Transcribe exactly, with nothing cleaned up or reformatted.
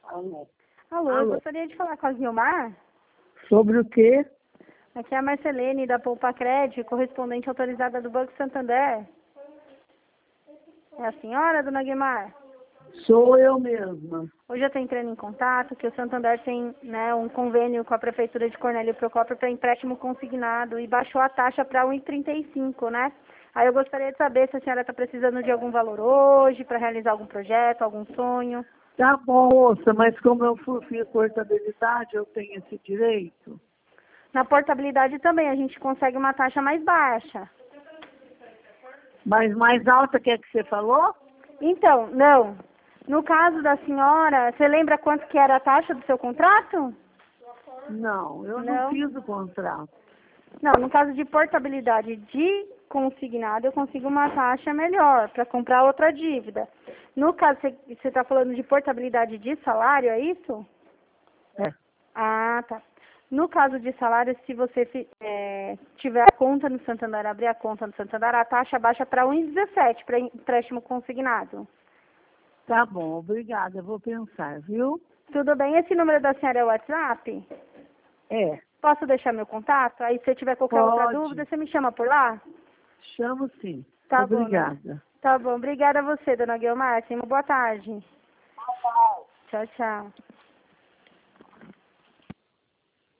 Alô. Alô, Alô. eu gostaria de falar com a Guilmar. Sobre o quê? Aqui é a Marcelene, da Poupa Cred, correspondente autorizada do Banco Santander. É a senhora, dona Guilmar? Sou eu mesma. Hoje eu estou entrando em contato que o Santander tem, né, um convênio com a Prefeitura de Cornélio Procópio para empréstimo consignado e baixou a taxa para um vírgula trinta e cinco, né? Aí eu gostaria de saber se a senhora está precisando de algum valor hoje para realizar algum projeto, algum sonho. Tá bom, moça, mas como eu fui- fiz portabilidade, eu tenho esse direito? Na portabilidade também a gente consegue uma taxa mais baixa. Mas mais alta que é que você falou? Então, não. No caso da senhora, você lembra quanto que era a taxa do seu contrato? Não, eu não, Não. fiz o contrato. Não, no caso de portabilidade de consignado, eu consigo uma taxa melhor para comprar outra dívida. No caso, você está falando de portabilidade de salário, é isso? É. Ah, tá. No caso de salário, se você fi- é, tiver a conta no Santander, abrir a conta no Santander, a taxa baixa para um vírgula dezessete para empréstimo consignado. Tá bom, obrigada, eu vou pensar, viu? Tudo bem? Esse número da senhora é o WhatsApp? É, Posso deixar meu contato? Aí, se tiver qualquer outra pode. dúvida, você me chama por lá? Chamo sim. Tá bom, né? Obrigada. Tá bom. Obrigada a você, dona Guilmar. Tenha uma boa tarde. Tchau, tchau.